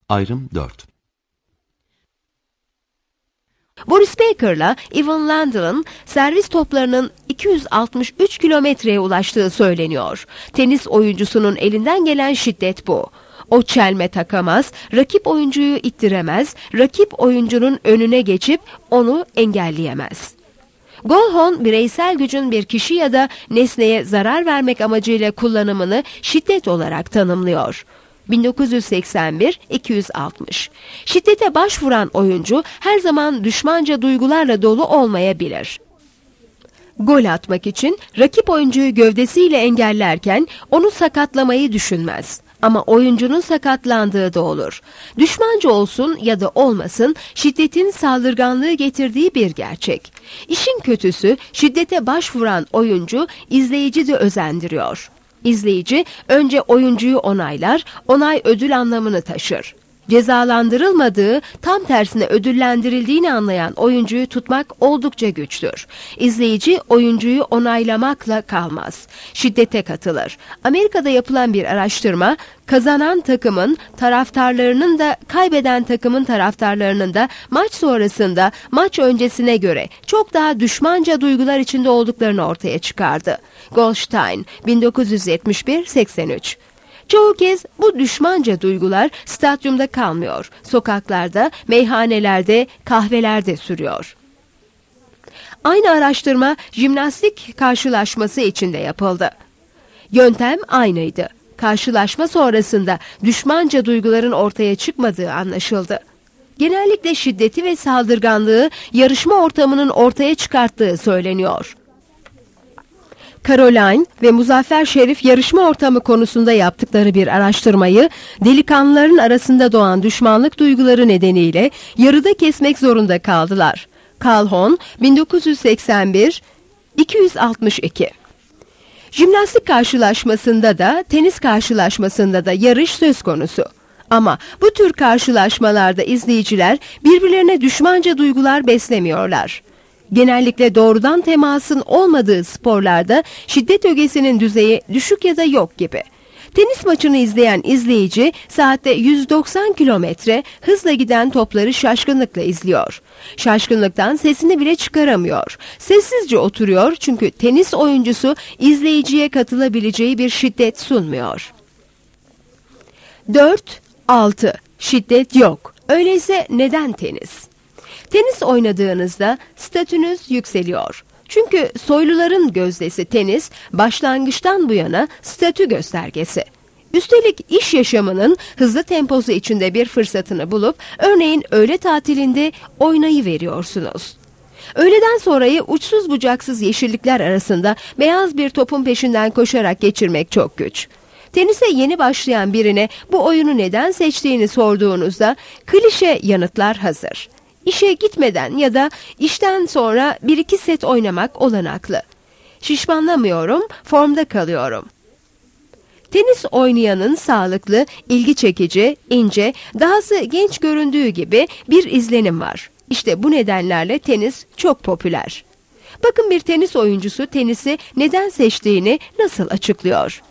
Ayrım 4. Boris Beker'la Ivan Lendl'ın servis toplarının 263 kilometreye ulaştığı söyleniyor. Tenis oyuncusunun elinden gelen şiddet bu. O çelme takamaz, rakip oyuncuyu ittiremez, rakip oyuncunun önüne geçip onu engelleyemez. Golokhon, bireysel gücün bir kişi ya da nesneye zarar vermek amacıyla kullanımını şiddet olarak tanımlıyor. 1981-260. Şiddete başvuran oyuncu her zaman düşmanca duygularla dolu olmayabilir. Gol atmak için rakip oyuncuyu gövdesiyle engellerken onu sakatlamayı düşünmez. Ama oyuncunun sakatlandığı da olur. Düşmanca olsun ya da olmasın, şiddetin saldırganlığı getirdiği bir gerçek. İşin kötüsü, şiddete başvuran oyuncu izleyici de özendiriyor. İzleyici önce oyuncuyu onaylar, onay ödül anlamını taşır. Cezalandırılmadığı, tam tersine ödüllendirildiğini anlayan oyuncuyu tutmak oldukça güçtür. İzleyici oyuncuyu onaylamakla kalmaz. Şiddete katılır. Amerika'da yapılan bir araştırma, kazanan takımın taraftarlarının da kaybeden takımın taraftarlarının da maç sonrasında maç öncesine göre çok daha düşmanca duygular içinde olduklarını ortaya çıkardı. Goldstein, 1971-83. Çoğu kez bu düşmanca duygular stadyumda kalmıyor. Sokaklarda, meyhanelerde, kahvelerde sürüyor. Aynı araştırma jimnastik karşılaşması içinde yapıldı. Yöntem aynıydı. Karşılaşma sonrasında düşmanca duyguların ortaya çıkmadığı anlaşıldı. Genellikle şiddeti ve saldırganlığı yarışma ortamının ortaya çıkarttığı söyleniyor. Caroline ve Muzaffer Şerif yarışma ortamı konusunda yaptıkları bir araştırmayı delikanlıların arasında doğan düşmanlık duyguları nedeniyle yarıda kesmek zorunda kaldılar. Calhoun, 1981-262. Jimnastik karşılaşmasında da tenis karşılaşmasında da yarış söz konusu. Ama bu tür karşılaşmalarda izleyiciler birbirlerine düşmanca duygular beslemiyorlar. Genellikle doğrudan temasın olmadığı sporlarda şiddet ögesinin düzeyi düşük ya da yok gibi. Tenis maçını izleyen izleyici saatte 190 kilometre hızla giden topları şaşkınlıkla izliyor. Şaşkınlıktan sesini bile çıkaramıyor. Sessizce oturuyor çünkü tenis oyuncusu izleyiciye katılabileceği bir şiddet sunmuyor. 4-6. Şiddet yok. Öyleyse neden tenis? Tenis oynadığınızda statünüz yükseliyor. Çünkü soyluların gözdesi tenis, başlangıçtan bu yana statü göstergesi. Üstelik iş yaşamının hızlı temposu içinde bir fırsatını bulup, örneğin öğle tatilinde oynayıveriyorsunuz. Öğleden sonrayı uçsuz bucaksız yeşillikler arasında beyaz bir topun peşinden koşarak geçirmek çok güç. Tenise yeni başlayan birine bu oyunu neden seçtiğini sorduğunuzda klişe yanıtlar hazır. İşe gitmeden ya da işten sonra 1-2 set oynamak olanaklı. Şişmanlamıyorum, formda kalıyorum. Tenis oynayanın sağlıklı, ilgi çekici, ince, dahası genç göründüğü gibi bir izlenim var. İşte bu nedenlerle tenis çok popüler. Bakın bir tenis oyuncusu tenisi neden seçtiğini nasıl açıklıyor.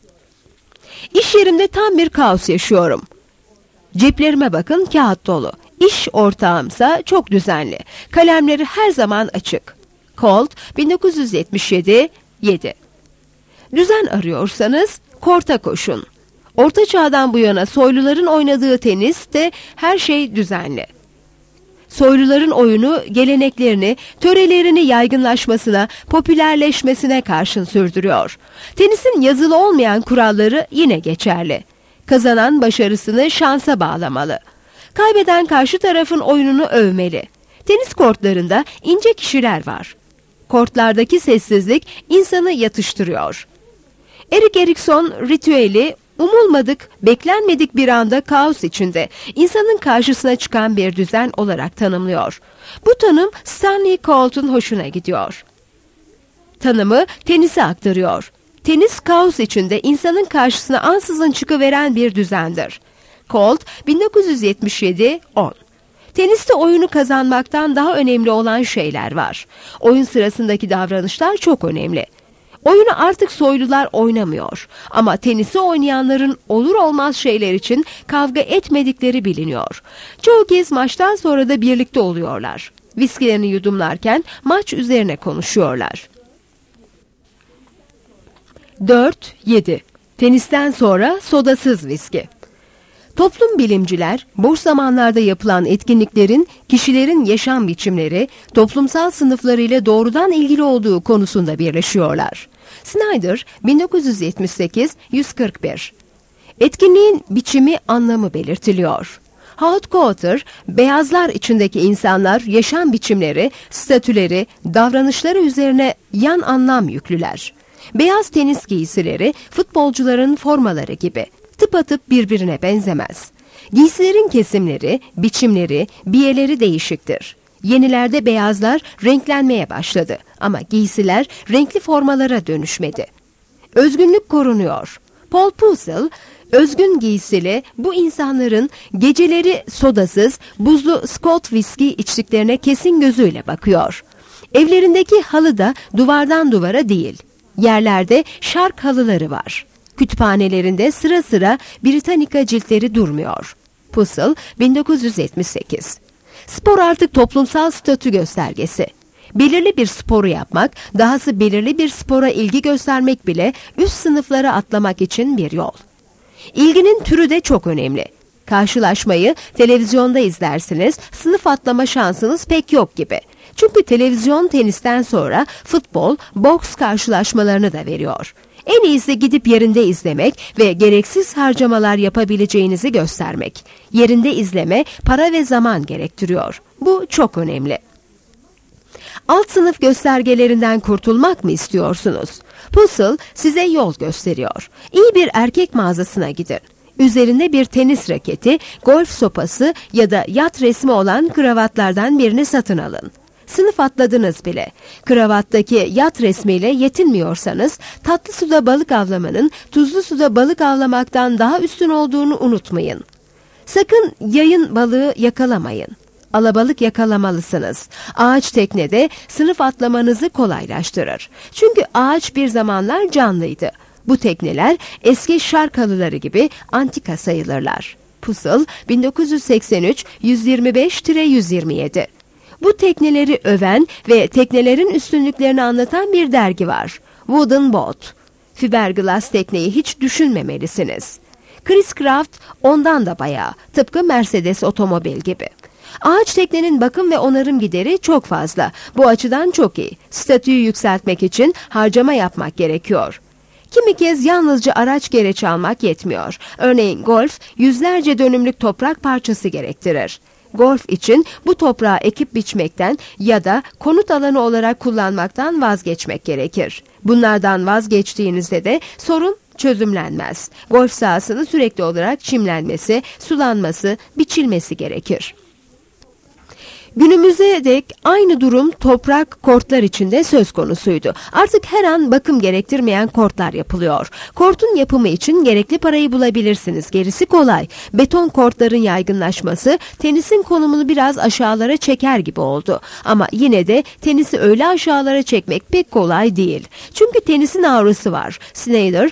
İş yerimde tam bir kaos yaşıyorum. Ceplerime bakın, kağıt dolu. İş ortağımsa çok düzenli. Kalemleri her zaman açık. Colt, 1977-7. Düzen arıyorsanız korta koşun. Orta çağdan bu yana soyluların oynadığı teniste her şey düzenli. Soyluların oyunu geleneklerini, törelerini yaygınlaşmasına, popülerleşmesine karşın sürdürüyor. Tenisin yazılı olmayan kuralları yine geçerli. Kazanan başarısını şansa bağlamalı. Kaybeden karşı tarafın oyununu övmeli. Tenis kortlarında ince kişiler var. Kortlardaki sessizlik insanı yatıştırıyor. Erik Erikson ritüeli umulmadık, beklenmedik bir anda kaos içinde insanın karşısına çıkan bir düzen olarak tanımlıyor. Bu tanım Stanley Colt'un hoşuna gidiyor. Tanımı tenise aktarıyor. Tenis kaos içinde insanın karşısına ansızın çıkıveren bir düzendir. Colt, 1977-10. Teniste oyunu kazanmaktan daha önemli olan şeyler var. Oyun sırasındaki davranışlar çok önemli. Oyunu artık soylular oynamıyor ama tenisi oynayanların olur olmaz şeyler için kavga etmedikleri biliniyor. Çoğu kez maçtan sonra da birlikte oluyorlar. Viskilerini yudumlarken maç üzerine konuşuyorlar. 4-7. Tenisten sonra sodasız viski. Toplum bilimciler, boş zamanlarda yapılan etkinliklerin kişilerin yaşam biçimleri, toplumsal sınıflarıyla doğrudan ilgili olduğu konusunda birleşiyorlar. Snyder, 1978-141. Etkinliğin biçimi anlamı belirtiliyor. Howard Carter, beyazlar içindeki insanlar yaşam biçimleri, statüleri, davranışları üzerine yan anlam yüklüler. Beyaz tenis giysileri, futbolcuların formaları gibi. Tıpatıp birbirine benzemez. Giysilerin kesimleri, biçimleri, biyeleri değişiktir. Yenilerde beyazlar renklenmeye başladı ama giysiler renkli formalara dönüşmedi. Özgünlük korunuyor. Paul Puzzle, özgün giysili bu insanların geceleri sodasız, buzlu Scotch whisky içtiklerine kesin gözüyle bakıyor. Evlerindeki halı da duvardan duvara değil. Yerlerde şark halıları var. Kütüphanelerinde sıra sıra Britannica ciltleri durmuyor. Puzzle, 1978. Spor artık toplumsal statü göstergesi. Belirli bir sporu yapmak, dahası belirli bir spora ilgi göstermek bile üst sınıflara atlamak için bir yol. İlginin türü de çok önemli. Karşılaşmayı televizyonda izlersiniz, sınıf atlama şansınız pek yok gibi. Çünkü televizyon tenisten sonra futbol, boks karşılaşmalarını da veriyor. En iyisi gidip yerinde izlemek ve gereksiz harcamalar yapabileceğinizi göstermek. Yerinde izleme para ve zaman gerektiriyor. Bu çok önemli. Alt sınıf göstergelerinden kurtulmak mı istiyorsunuz? Puzzle size yol gösteriyor. İyi bir erkek mağazasına gidin. Üzerinde bir tenis raketi, golf sopası ya da yat resmi olan kravatlardan birini satın alın. Sınıf atladınız bile. Kravattaki yat resmiyle yetinmiyorsanız tatlı suda balık avlamanın tuzlu suda balık avlamaktan daha üstün olduğunu unutmayın. Sakın yayın balığı yakalamayın. Alabalık yakalamalısınız. Ağaç teknede sınıf atlamanızı kolaylaştırır. Çünkü ağaç bir zamanlar canlıydı. Bu tekneler eski şark halıları gibi antika sayılırlar. Puzzle, 1983, 125-127. Bu tekneleri öven ve teknelerin üstünlüklerini anlatan bir dergi var. Wooden Boat. Fiberglass tekneyi hiç düşünmemelisiniz. Chris Craft ondan da bayağı, tıpkı Mercedes otomobil gibi. Ağaç teknenin bakım ve onarım gideri çok fazla. Bu açıdan çok iyi. Statüyü yükseltmek için harcama yapmak gerekiyor. Kimi kez yalnızca araç gereç almak yetmiyor. Örneğin golf yüzlerce dönümlük toprak parçası gerektirir. Golf için bu toprağı ekip biçmekten ya da konut alanı olarak kullanmaktan vazgeçmek gerekir. Bunlardan vazgeçtiğinizde de sorun çözümlenmez. Golf sahasının sürekli olarak çimlenmesi, sulanması, biçilmesi gerekir. Günümüze dek aynı durum toprak kortlar içinde söz konusuydu. Artık her an bakım gerektirmeyen kortlar yapılıyor. Kortun yapımı için gerekli parayı bulabilirsiniz. Gerisi kolay. Beton kortların yaygınlaşması tenisin konumunu biraz aşağılara çeker gibi oldu. Ama yine de tenisi öyle aşağılara çekmek pek kolay değil. Çünkü tenisin aurası var. Snyder,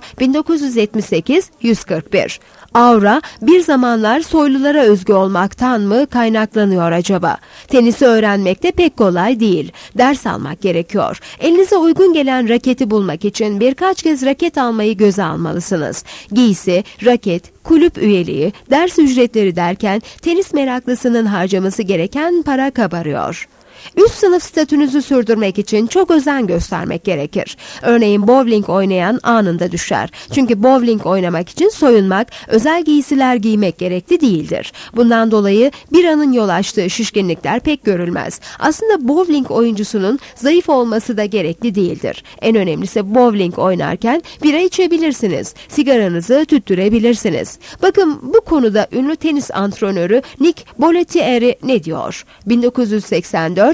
1978-141. Aura bir zamanlar soylulara özgü olmaktan mı kaynaklanıyor acaba? Tenisi öğrenmek de pek kolay değil. Ders almak gerekiyor. Elinize uygun gelen raketi bulmak için birkaç kez raket almayı göze almalısınız. Giysi, raket, kulüp üyeliği, ders ücretleri derken tenis meraklısının harcaması gereken para kabarıyor. Üst sınıf statünüzü sürdürmek için çok özen göstermek gerekir. Örneğin bowling oynayan anında düşer. Çünkü bowling oynamak için soyunmak, özel giysiler giymek gerekli değildir. Bundan dolayı biranın yol açtığı şişkinlikler pek görülmez. Aslında bowling oyuncusunun zayıf olması da gerekli değildir. En önemlisi bowling oynarken bira içebilirsiniz. Sigaranızı tüttürebilirsiniz. Bakın bu konuda ünlü tenis antrenörü Nick Bollettieri ne diyor? 1984-170.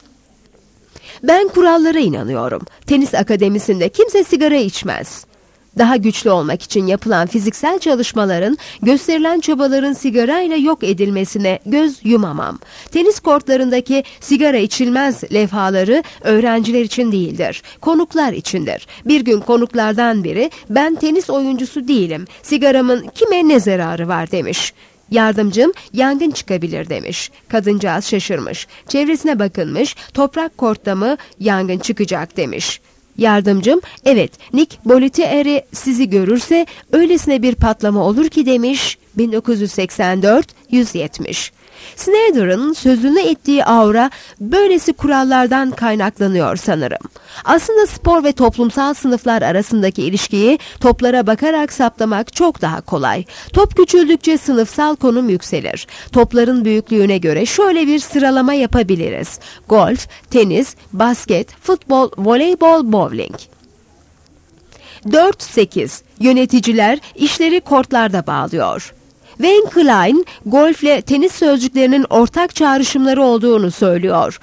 Ben kurallara inanıyorum. Tenis akademisinde kimse sigara içmez. Daha güçlü olmak için yapılan fiziksel çalışmaların, gösterilen çabaların sigarayla yok edilmesine göz yumamam. Tenis kortlarındaki sigara içilmez levhaları öğrenciler için değildir, konuklar içindir. Bir gün konuklardan biri, ben tenis oyuncusu değilim, sigaramın kime ne zararı var demiş. Yardımcım, yangın çıkabilir demiş. Kadıncağız şaşırmış. Çevresine bakınmış, toprak kortta mı yangın çıkacak demiş. Yardımcım, evet, Nick Bollettieri sizi görürse öylesine bir patlama olur ki demiş. 1984-170. Snyder'ın sözünü ettiği aura böylesi kurallardan kaynaklanıyor sanırım. Aslında spor ve toplumsal sınıflar arasındaki ilişkiyi toplara bakarak saptamak çok daha kolay. Top küçüldükçe sınıfsal konum yükselir. Topların büyüklüğüne göre şöyle bir sıralama yapabiliriz: golf, tenis, basket, futbol, voleybol, bowling. 4-8. Yöneticiler işleri kortlarda bağlıyor. Wayne Klein, golfle tenis sözcüklerinin ortak çağrışımları olduğunu söylüyor.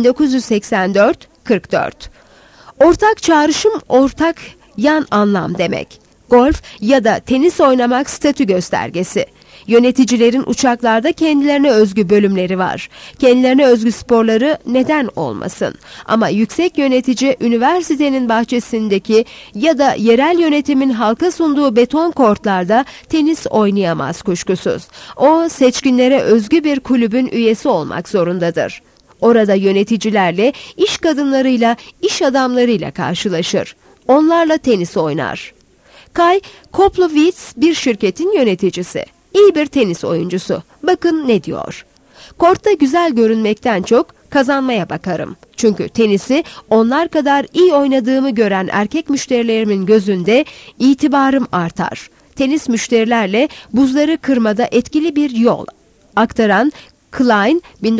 1984-44. Ortak çağrışım, ortak yan anlam demek. Golf ya da tenis oynamak statü göstergesi. Yöneticilerin uçaklarda kendilerine özgü bölümleri var. Kendilerine özgü sporları neden olmasın? Ama yüksek yönetici üniversitenin bahçesindeki ya da yerel yönetimin halka sunduğu beton kortlarda tenis oynayamaz kuşkusuz. O, seçkinlere özgü bir kulübün üyesi olmak zorundadır. Orada yöneticilerle, iş kadınlarıyla, iş adamlarıyla karşılaşır. Onlarla tenis oynar. Kai Koplowitz bir şirketin yöneticisi. İyi bir tenis oyuncusu. Bakın ne diyor. Kortta güzel görünmekten çok kazanmaya bakarım. Çünkü tenisi onlar kadar iyi oynadığımı gören erkek müşterilerimin gözünde itibarım artar. Tenis müşterilerle buzları kırmada etkili bir yol. Aktaran Klein,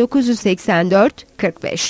1984-45.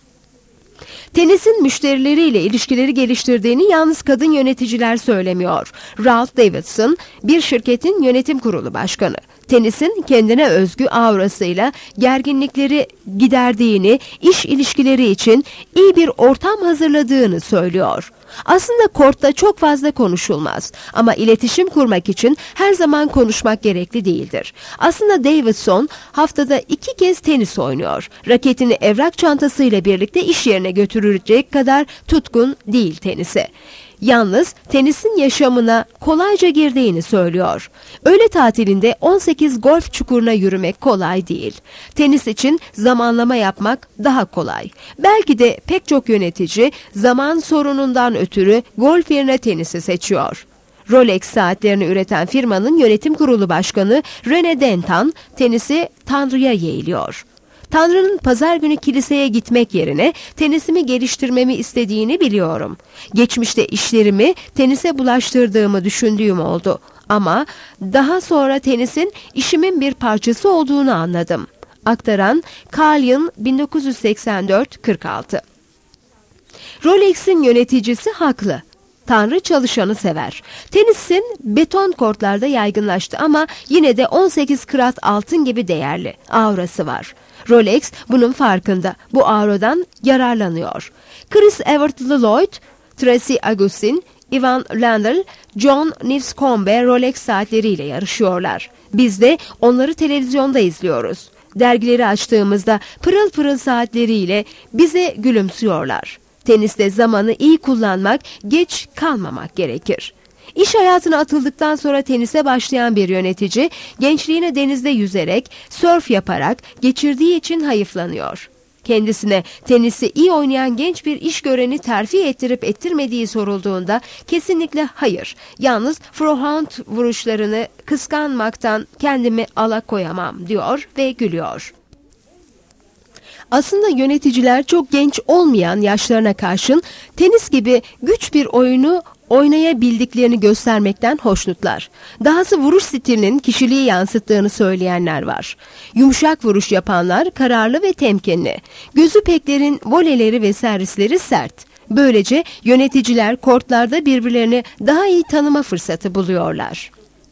Tenisin müşterileriyle ilişkileri geliştirdiğini yalnız kadın yöneticiler söylemiyor. Ralph Davidson, bir şirketin yönetim kurulu başkanı. Tenisin kendine özgü aurasıyla gerginlikleri giderdiğini, iş ilişkileri için iyi bir ortam hazırladığını söylüyor. Aslında kortta çok fazla konuşulmaz ama iletişim kurmak için her zaman konuşmak gerekli değildir. Aslında Davidson haftada 2 kez tenis oynuyor. Raketini evrak çantasıyla birlikte iş yerine götürecek kadar tutkun değil tenise. Yalnız tenisin yaşamına kolayca girdiğini söylüyor. Öğle tatilinde 18 golf çukuruna yürümek kolay değil. Tenis için zamanlama yapmak daha kolay. Belki de pek çok yönetici zaman sorunundan ötürü golf yerine tenisi seçiyor. Rolex saatlerini üreten firmanın yönetim kurulu başkanı Rene Denton tenisi Tanrı'ya yeğliyor. Tanrı'nın pazar günü kiliseye gitmek yerine tenisimi geliştirmemi istediğini biliyorum. Geçmişte işlerimi tenise bulaştırdığımı düşündüğüm oldu. Ama daha sonra tenisin işimin bir parçası olduğunu anladım. Aktaran Kalyan, 1984-46. Rolex'in yöneticisi haklı. Tanrı çalışanı sever. Tenisin beton kortlarda yaygınlaştı ama yine de 18 karat altın gibi değerli aurası var. Rolex bunun farkında. Bu auradan yararlanıyor. Chris Evert Lloyd, Tracy Augustin, Ivan Lendl, John Newscombe Rolex saatleriyle yarışıyorlar. Biz de onları televizyonda izliyoruz. Dergileri açtığımızda pırıl pırıl saatleriyle bize gülümsüyorlar. Teniste zamanı iyi kullanmak, geç kalmamak gerekir. İş hayatına atıldıktan sonra tenise başlayan bir yönetici, gençliğine denizde yüzerek, sörf yaparak geçirdiği için hayıflanıyor. Kendisine tenisi iyi oynayan genç bir iş göreni terfi ettirip ettirmediği sorulduğunda kesinlikle hayır, yalnız forehand vuruşlarını kıskanmaktan kendimi alakoyamam diyor ve gülüyor. Aslında yöneticiler çok genç olmayan yaşlarına karşın tenis gibi güç bir oyunu oynayabildiklerini göstermekten hoşnutlar. Dahası vuruş stilinin kişiliği yansıttığını söyleyenler var. Yumuşak vuruş yapanlar kararlı ve temkinli. Gözü peklerin voleyleri ve servisleri sert. Böylece yöneticiler kortlarda birbirlerini daha iyi tanıma fırsatı buluyorlar.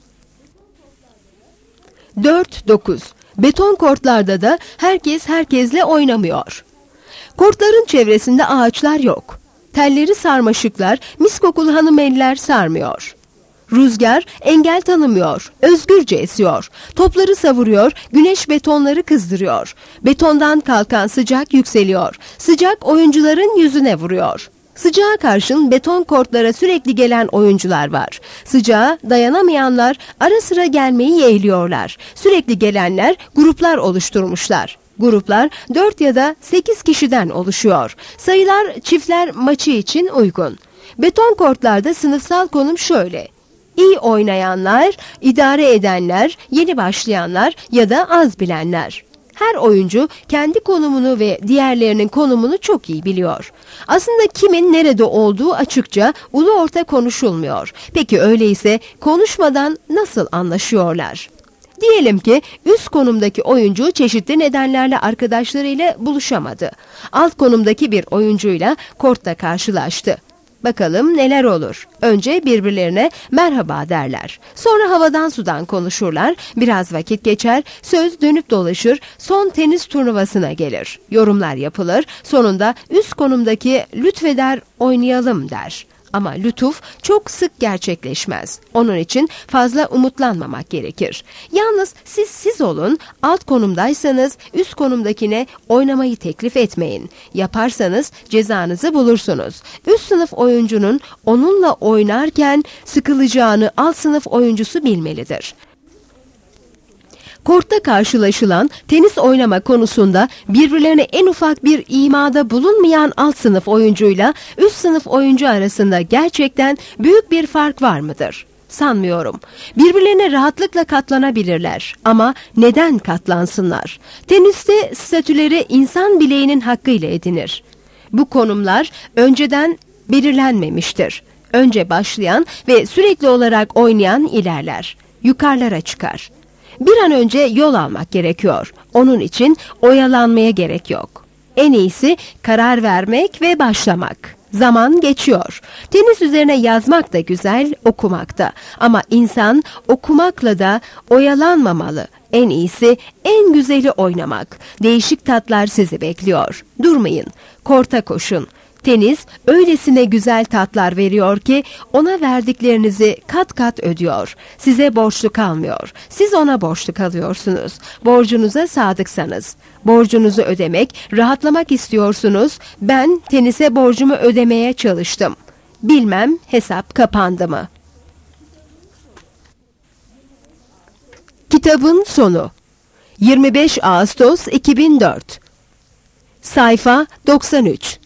4-9. Beton kortlarda da herkes herkesle oynamıyor. Kortların çevresinde ağaçlar yok. Telleri sarmaşıklar, mis kokulu hanımeliler sarmıyor. Rüzgar engel tanımıyor, özgürce esiyor. Topları savuruyor, güneş betonları kızdırıyor. Betondan kalkan sıcak yükseliyor. Sıcak oyuncuların yüzüne vuruyor. Sıcağa karşın beton kortlara sürekli gelen oyuncular var. Sıcağa dayanamayanlar ara sıra gelmeyi yeğliyorlar. Sürekli gelenler gruplar oluşturmuşlar. Gruplar 4 ya da 8 kişiden oluşuyor. Sayılar çiftler maçı için uygun. Beton kortlarda sınıfsal konum şöyle: İyi oynayanlar, idare edenler, yeni başlayanlar ya da az bilenler. Her oyuncu kendi konumunu ve diğerlerinin konumunu çok iyi biliyor. Aslında kimin nerede olduğu açıkça ulu orta konuşulmuyor. Peki öyleyse konuşmadan nasıl anlaşıyorlar? Diyelim ki üst konumdaki oyuncu çeşitli nedenlerle arkadaşlarıyla buluşamadı. Alt konumdaki bir oyuncuyla kortta karşılaştı. Bakalım neler olur. Önce birbirlerine merhaba derler. Sonra havadan sudan konuşurlar. Biraz vakit geçer, söz dönüp dolaşır, son tenis turnuvasına gelir. Yorumlar yapılır. Sonunda üst konumdaki lütfeder oynayalım der. Ama lütuf çok sık gerçekleşmez. Onun için fazla umutlanmamak gerekir. Yalnız siz olun, alt konumdaysanız üst konumdakine oynamayı teklif etmeyin. Yaparsanız cezanızı bulursunuz. Üst sınıf oyuncunun onunla oynarken sıkılacağını alt sınıf oyuncusu bilmelidir. Kortta karşılaşılan tenis oynama konusunda birbirlerine en ufak bir imada bulunmayan alt sınıf oyuncuyla üst sınıf oyuncu arasında gerçekten büyük bir fark var mıdır? Sanmıyorum. Birbirlerine rahatlıkla katlanabilirler. Ama neden katlansınlar? Teniste statüleri insan bileğinin hakkıyla edinir. Bu konumlar önceden belirlenmemiştir. Önce başlayan ve sürekli olarak oynayan ilerler. Yukarılara çıkar. Bir an önce yol almak gerekiyor. Onun için oyalanmaya gerek yok. En iyisi karar vermek ve başlamak. Zaman geçiyor. Tenis üzerine yazmak da güzel, okumak da. Ama insan okumakla da oyalanmamalı. En iyisi, en güzeli oynamak. Değişik tatlar sizi bekliyor. Durmayın, korta koşun. Tenis öylesine güzel tatlar veriyor ki ona verdiklerinizi kat kat ödüyor. Size borçlu kalmıyor. Siz ona borçlu kalıyorsunuz. Borcunuza sadıksanız. Borcunuzu ödemek, rahatlamak istiyorsunuz. Ben tenise borcumu ödemeye çalıştım. Bilmem hesap kapandı mı? Kitabın sonu. 25 Ağustos 2004. Sayfa 93.